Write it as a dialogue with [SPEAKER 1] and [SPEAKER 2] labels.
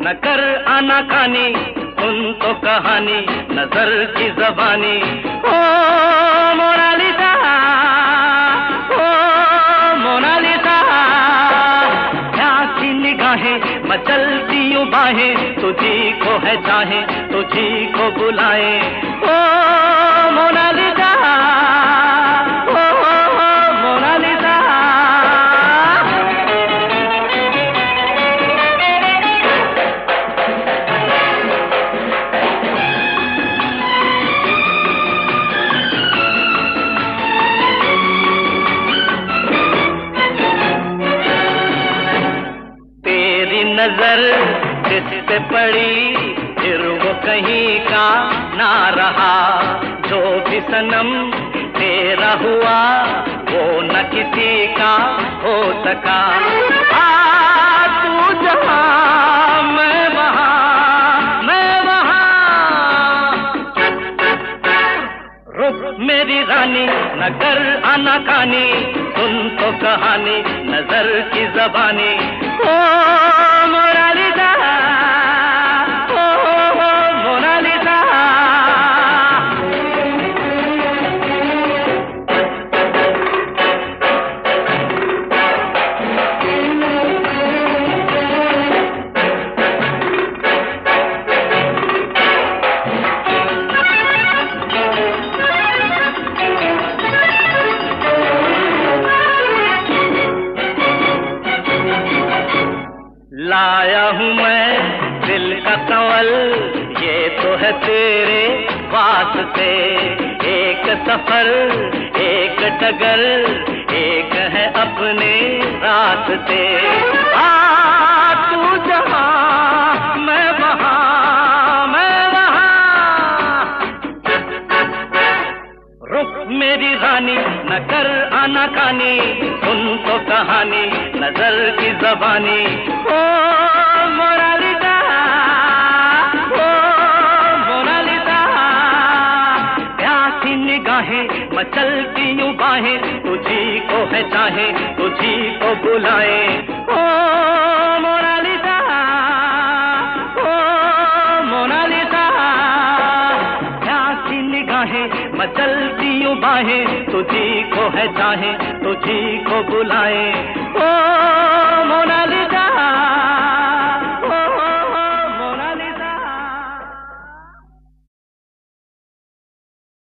[SPEAKER 1] न कर आनाकानी, सुन तो कहानी नजर की जबानी। ओ मोनालिसा, ओ मोनालिसा, प्यासी निगाहें मचलती यूं बाहें, तुझी को है चाहे तुझी को बुलाए। ओ मोनालिसा, ओ मोनालिसा। नजर जिस पे पड़ी फिर वो कहीं का ना रहा, जो भी सनम तेरा हुआ वो न किसी का हो सका। तू जहां मैं वहां, मैं वहां, रुक मेरी रानी न कर आनाकानी, सुन तो कहानी नजर की जबानी। ओ मोनालिसा, ओ मोनालिसा। लाया हूँ मैं दिल का कंवल, ये तो है तेरे वास्ते। एक सफर एक डगर, एक है अपने रास्ते। तू जहां मैं वहां, मैं वहां, रुक मेरी रानी न कर आनाकानी, सुन तो कहानी नजर की जबानी। ओ मोनालिसा, ओ मोनालिसा, प्यासी निगाहें मचलती यूं बाहें, तुझी को है चाहे तुझी को बुलाए। ओ मोनालिसा, ओ मोनालिसा, प्यासी निगाहें मचलती यूं बाहें, तुझी को है चाहे तुझी को बुलाए। ओ